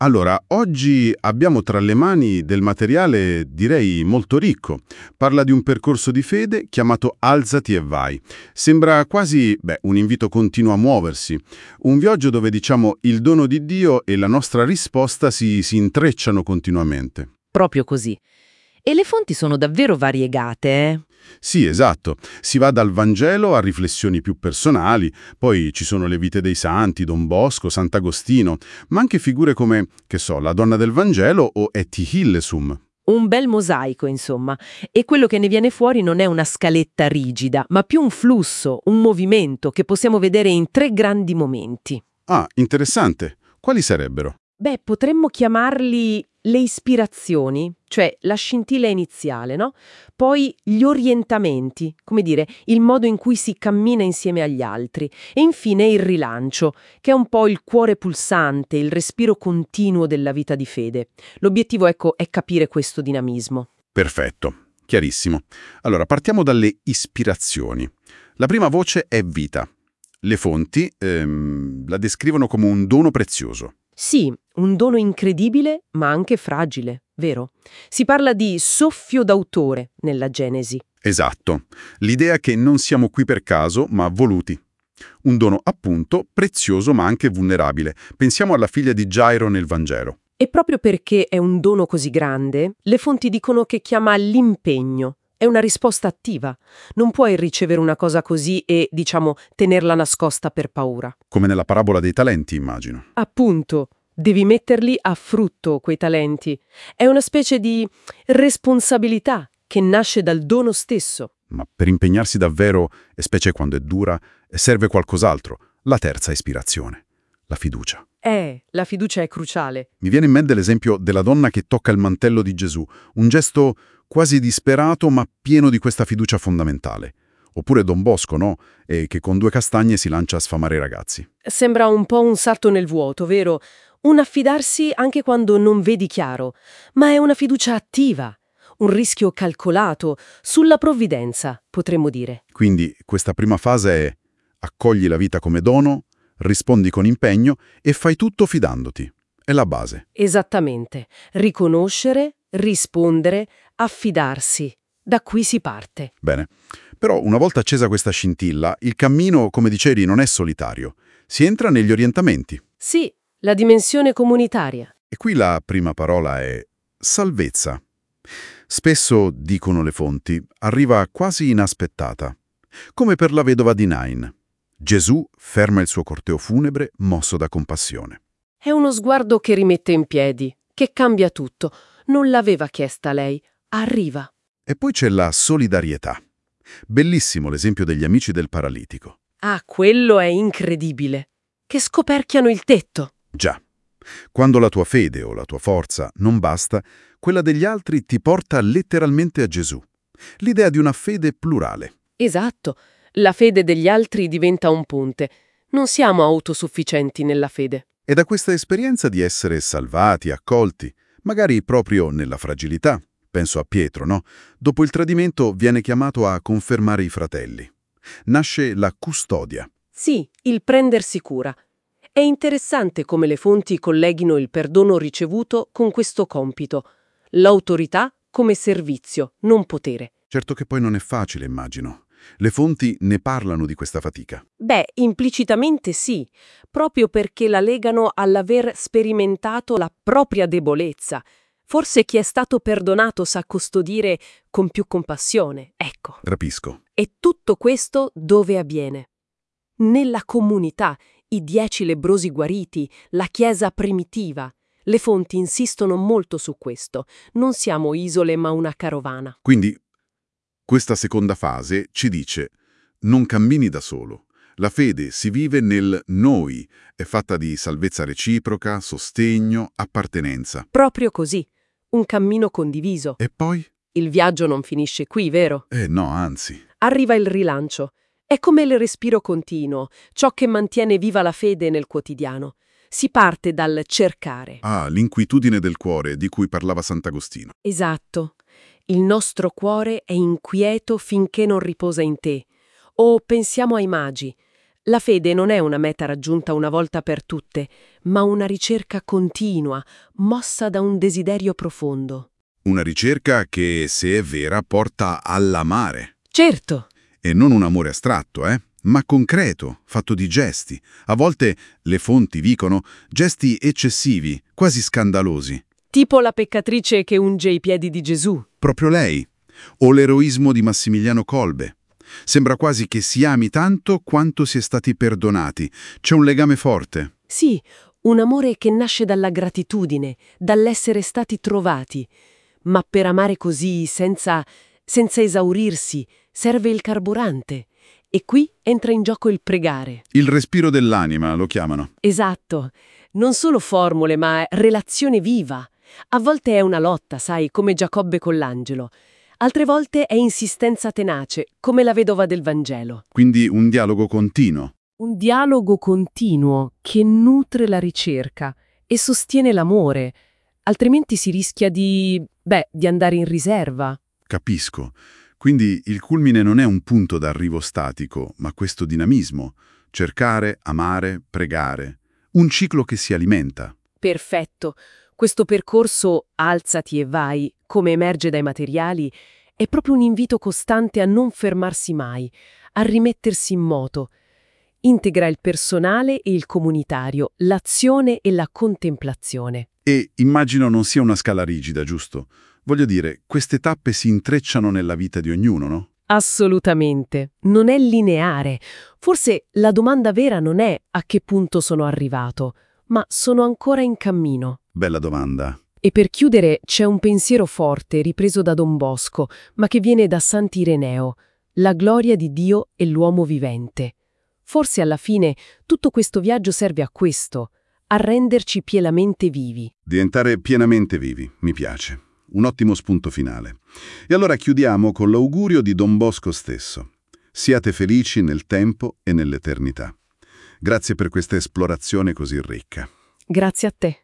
Allora, oggi abbiamo tra le mani del materiale, direi, molto ricco. Parla di un percorso di fede chiamato Alzati e vai. Sembra quasi, un invito continuo a muoversi. Un viaggio dove, diciamo, il dono di Dio e la nostra risposta si intrecciano continuamente. Proprio così. E le fonti sono davvero variegate, eh? Sì, esatto. Si va dal Vangelo a riflessioni più personali, poi ci sono le vite dei santi, Don Bosco, Sant'Agostino, ma anche figure come, che so, la donna del Vangelo o Etty Hillesum. Un bel mosaico, insomma. E quello che ne viene fuori non è una scaletta rigida, ma più un flusso, un movimento che possiamo vedere in tre grandi momenti. Ah, interessante. Quali sarebbero? Beh, potremmo chiamarli le ispirazioni, cioè la scintilla iniziale, no? Poi gli orientamenti, come dire, il modo in cui si cammina insieme agli altri. E infine il rilancio, che è un po' il cuore pulsante, il respiro continuo della vita di fede. L'obiettivo, ecco, è capire questo dinamismo. Perfetto, chiarissimo. Allora, partiamo dalle ispirazioni. La prima voce è vita. Le fonti la descrivono come un dono prezioso. Sì, un dono incredibile, ma anche fragile, vero? Si parla di soffio d'autore nella Genesi. Esatto, l'idea che non siamo qui per caso, ma voluti. Un dono appunto prezioso ma anche vulnerabile. Pensiamo alla figlia di Gairo nel Vangelo. E proprio perché è un dono così grande, le fonti dicono che chiama l'impegno. È una risposta attiva. Non puoi ricevere una cosa così e, diciamo, tenerla nascosta per paura. Come nella parabola dei talenti, immagino. Appunto, devi metterli a frutto quei talenti. È una specie di responsabilità che nasce dal dono stesso. Ma per impegnarsi davvero, e specie quando è dura, serve qualcos'altro. La terza ispirazione, la fiducia. La fiducia è cruciale. Mi viene in mente l'esempio della donna che tocca il mantello di Gesù, un gesto quasi disperato ma pieno di questa fiducia fondamentale. Oppure Don Bosco, no? E che con 2 castagne si lancia a sfamare i ragazzi. Sembra un po' un salto nel vuoto, vero? Un affidarsi anche quando non vedi chiaro, ma è una fiducia attiva, un rischio calcolato, sulla provvidenza, potremmo dire. Quindi questa prima fase è accogli la vita come dono, rispondi con impegno e fai tutto fidandoti. È la base. Esattamente. Riconoscere, rispondere, affidarsi. Da qui si parte. Bene. Però una volta accesa questa scintilla, il cammino, come dicevi, non è solitario. Si entra negli orientamenti. Sì, la dimensione comunitaria. E qui la prima parola è salvezza. Spesso, dicono le fonti, arriva quasi inaspettata. Come per la vedova di Nain. Gesù ferma il suo corteo funebre mosso da compassione. È uno sguardo che rimette in piedi, che cambia tutto. Non l'aveva chiesta lei. Arriva. E poi c'è la solidarietà. Bellissimo l'esempio degli amici del paralitico. Ah, quello è incredibile. Che scoperchiano il tetto. Già, quando la tua fede o la tua forza non basta, quella degli altri ti porta letteralmente a Gesù. L'idea di una fede plurale. Esatto. La fede degli altri diventa un ponte. Non siamo autosufficienti nella fede. E da questa esperienza di essere salvati, accolti, magari proprio nella fragilità, penso a Pietro, no? Dopo il tradimento viene chiamato a confermare i fratelli. Nasce la custodia. Sì, il prendersi cura. È interessante come le fonti colleghino il perdono ricevuto con questo compito. L'autorità come servizio, non potere. Certo che poi non è facile, immagino. Le fonti ne parlano di questa fatica. Beh, implicitamente sì, proprio perché la legano all'aver sperimentato la propria debolezza. Forse chi è stato perdonato sa custodire con più compassione, ecco. Capisco. E tutto questo dove avviene? Nella comunità, i 10 lebbrosi guariti, la chiesa primitiva. Le fonti insistono molto su questo. Non siamo isole ma una carovana. Quindi questa seconda fase ci dice non cammini da solo. La fede si vive nel noi, è fatta di salvezza reciproca, sostegno, appartenenza. Proprio così. Un cammino condiviso. E poi? Il viaggio non finisce qui, vero? No, anzi. Arriva il rilancio. È come il respiro continuo, ciò che mantiene viva la fede nel quotidiano. Si parte dal cercare. Ah, l'inquietudine del cuore di cui parlava Sant'Agostino. Esatto. Il nostro cuore è inquieto finché non riposa in te. O pensiamo ai magi. La fede non è una meta raggiunta una volta per tutte, ma una ricerca continua, mossa da un desiderio profondo. Una ricerca che, se è vera, porta all'amare. Certo, E non un amore astratto, ma concreto, fatto di gesti. A volte, le fonti dicono, gesti eccessivi, quasi scandalosi. tipo la peccatrice che unge i piedi di Gesù. Proprio lei. O l'eroismo di Massimiliano Kolbe. Sembra quasi che si ami tanto quanto si è stati perdonati. C'è un legame forte. Sì, un amore che nasce dalla gratitudine, dall'essere stati trovati. Ma per amare così, senza esaurirsi, serve il carburante. E qui entra in gioco il pregare. Il respiro dell'anima, lo chiamano. Esatto. Non solo formule, ma relazione viva. A volte è una lotta, sai, come Giacobbe con l'angelo. Altre volte è insistenza tenace, come la vedova del Vangelo. Quindi un dialogo continuo. Un dialogo continuo che nutre la ricerca e sostiene l'amore, altrimenti si rischia di andare in riserva. Capisco. Quindi il culmine non è un punto d'arrivo statico, ma questo dinamismo. Cercare, amare, pregare. Un ciclo che si alimenta. Perfetto. Questo percorso alzati e vai, come emerge dai materiali, è proprio un invito costante a non fermarsi mai, a rimettersi in moto. Integra il personale e il comunitario, l'azione e la contemplazione. E immagino non sia una scala rigida, giusto? Voglio dire, queste tappe si intrecciano nella vita di ognuno, no? Assolutamente. Non è lineare. Forse la domanda vera non è a che punto sono arrivato, ma sono ancora in cammino. Bella domanda. E per chiudere c'è un pensiero forte ripreso da Don Bosco, ma che viene da Sant'Ireneo, la gloria di Dio e l'uomo vivente. Forse alla fine tutto questo viaggio serve a questo, a renderci pienamente vivi. Diventare pienamente vivi, mi piace. Un ottimo spunto finale. E allora chiudiamo con l'augurio di Don Bosco stesso. Siate felici nel tempo e nell'eternità. Grazie per questa esplorazione così ricca. Grazie a te.